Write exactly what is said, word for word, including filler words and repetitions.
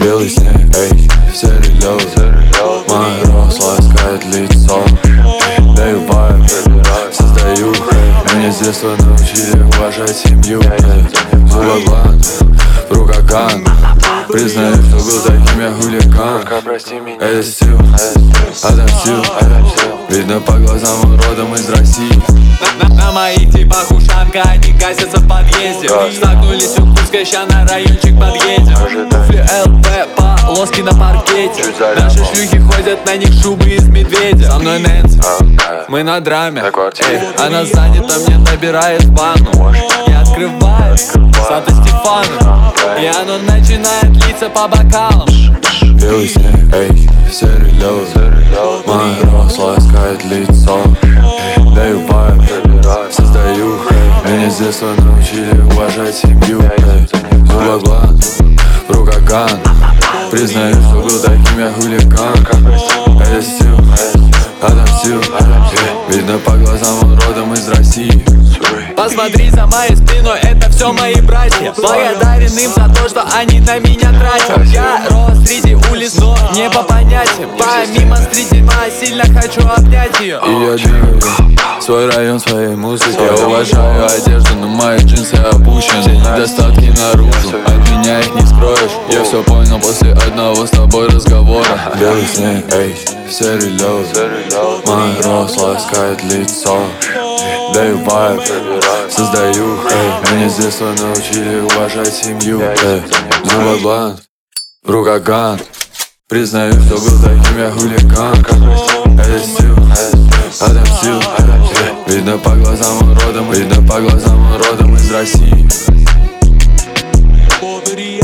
Белый снег, эй, серый лед. Моя рост ласкает лицо. Даю вайб, создаю. Меня с детства научили уважать семью. Зубогланд, рукокан. Признаю, что был таким я хулиган. Это стил, отомстил. Видно по глазам, он родом из России. На, на моих типах ушанка, они гасятся в подъезде. Столкнулись у Курска, ща на райончик подъедем. Туфли эл пэ, полоски на паркете. Наши шлюхи ходят, на них шубы из медведя. Со мной Нэнси, мы на драме. Эй, она занята, мне набирает ванну. Я открываю Санта-Стефана, и оно начинает литься по бокалам. Белый снег, эй, серый лед. Моя рост ласкает лицо. Даю вайб, создаю. Меня с детства научили уважать семью. Зубогланд, рукокан. Признаю, что был таким я хулиган. Это стил, отомстил. Видно по глазам, он родом из России. Посмотри за моей спиной, это все мои братья. Благодарен им за то, что они на меня тратят. Я рос среди улиц, но не по понятиям. Помимо стритима, сильно хочу обнять ее. И я двигаю свой район своей музыкой. Я уважаю одежду, но мои джинсы опущены. Все недостатки наружу, от меня их не скроешь. Я все понял после одного с тобой разговора. Белый снег, эй, серый лед. Моя рост ласкает лицо. Даю вайб, создаю. Эй, меня с детства научили уважать семью. Эй, зубогланд, рукокан. Признаю, что был таким я хулиган. Это стил, отомстил. Видно по глазам, он родом, видно по глазам, он родом из России.